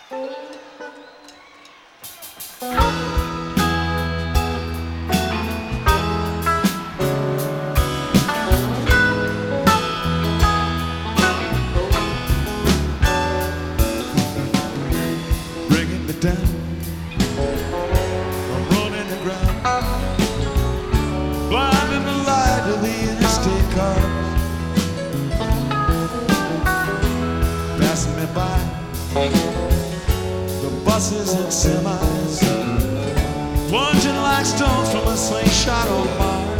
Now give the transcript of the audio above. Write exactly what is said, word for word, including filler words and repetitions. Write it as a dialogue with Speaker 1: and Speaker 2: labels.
Speaker 1: Bringing me down, I'm running the ground, blinding the light of the interstate cars, passing me by, the buses and semis, plunging like stones from a slingshot on Mars.